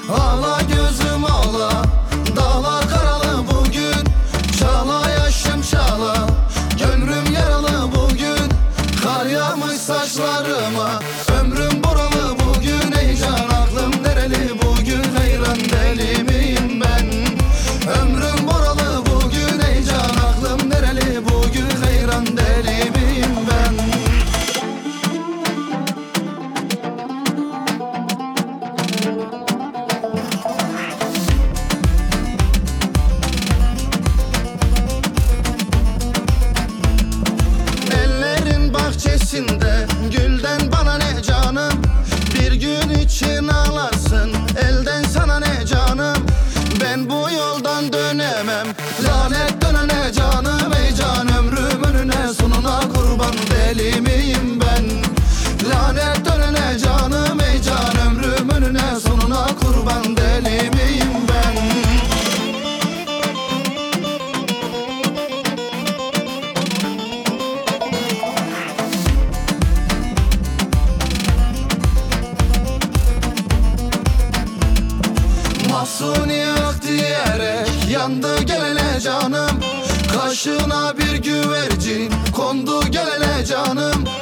Ağla gözüm ağla, dağlar karalı bugün. Çağla yaşım çağla, gönlüm yaralı bugün. Kar yağmış saçlarıma, ömrüm buralı bugün. Ey can aklım nereli bugün, hayran deli miyim ben? Ömrüm buralı bugün, ey can aklım nereli bugün, hayran deli miyim ben? Ellerin bahçesinde gülden bana ne canım? Bir gün için ağlarsın elden sana ne canım? Ben bu yoldan dönemem, lanet dönene canım. Ey can ömrüm önüne sonuna kurban, deli miyim ben? Lanet dönene canım, ey can ömrüm önüne sonuna kurban, deli miyim ben? Mahsuni yok diyerek yandı gelene canım. Kaşına bir güvercin kondu gelene canım.